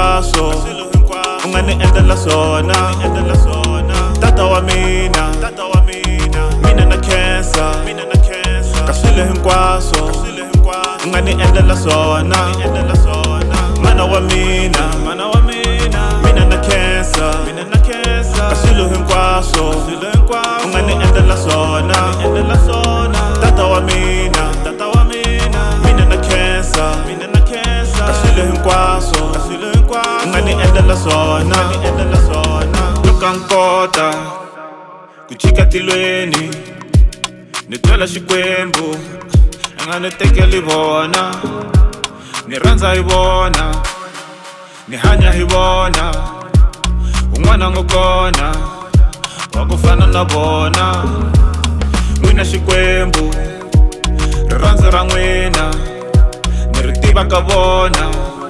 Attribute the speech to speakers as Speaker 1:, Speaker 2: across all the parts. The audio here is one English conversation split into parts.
Speaker 1: hinkwaswo u nga ni endlela swona tata wa mina mina na khensa ka swilo hinkwaswo u nga ni endlela swona mana wa mina mina na khensa ka swilo hinkwaswo u nga ni endlela swona tata wa mina mina na khensa ka swilo hinkwaswo u nga ni endlela swona loko nkota ku chika tilweni ni twela xikwembu a nga ni tekeli vona ni rhandza hi vona ni hanya hi vona un'wana ngo kona wa ku fana na vona n'wina xikwembu rirhandzu ra n'wina ni ri tiva ka vona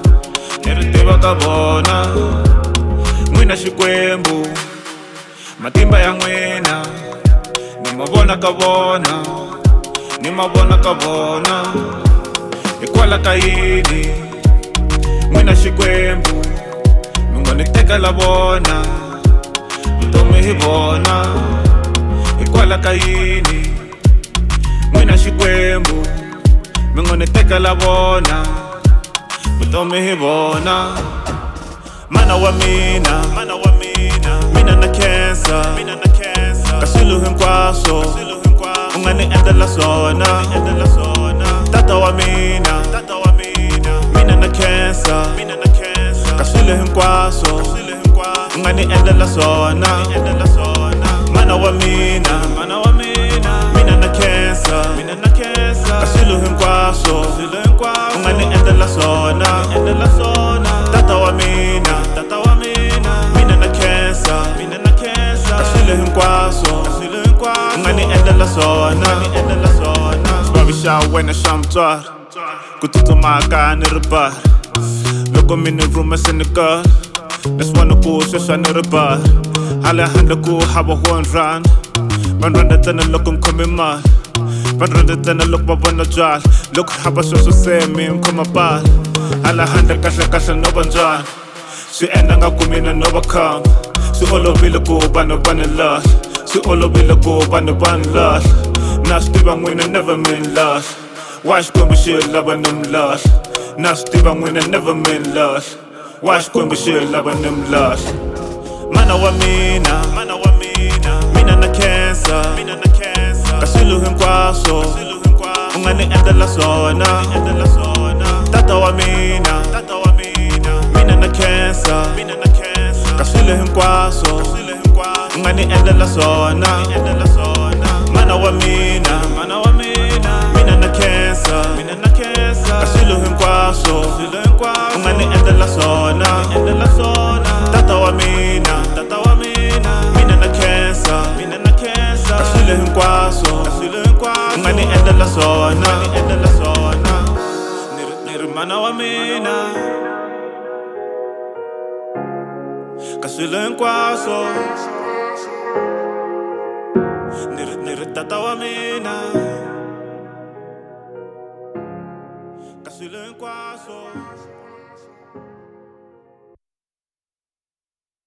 Speaker 1: n'wina xikwembu matimba ya n'wina ni ma vona ka vona hikwala ka yini n'wina xikwembu mi ngo ni tekela vona vutomi hi vona hikwala ka yini n'wina xikwembu mi ngo ni tekela vona vutomi hi vona mana wa mina mina na khensa ka swilo hinkwaswo u nga ni endlela swona tata wa mina mina na khensa ka swilo hinkwaswo u nga ni endlela swona mana wa mina mina na khensa ka swilo hinkwaswo u nga ni endlela swona tata wa mina mina na khensa ka swilo hinkwaswo u nga ni endlela swona xivavi xa wena xa mutswari ku tsutsumaka ni ri bari loko mi ni rhuma se ni kala leswi vona ku sweswa ni ri bari hala handle ku hava honrana vanhu rhandza ntsena loko mi khome mali vanhu rhandza ntsena loko va vona byala loko hava sweswo se mi khoma pala hala handle kahle no va njhani swi endla nga ku mina no va khamba swi olovile ku vanhu va ni lahla swi olovile ku vanhu va ni lahla na swi tiva n'wina never mi ni lahla wa xikwembu xi lava ni mi lahla na swi tiva n'wina never mi ni lahla wa xikwembu xi lava ni mi lahla mana wa mina mina na khensa ka swilo hinkwaswo u nga ni endlela swona tata wa mina mina na khensa ka swilo hinkwaswo u nga ni endlela swona mana wa mina mina na khensa ka swilo hinkwaswo u nga ni endlela swona tata wa mina mina na khensa ka swilo hinkwaswo u nga ni endlela swona ni ri mana wa mina ka swilo hinkwaswo ni ri tata wa mina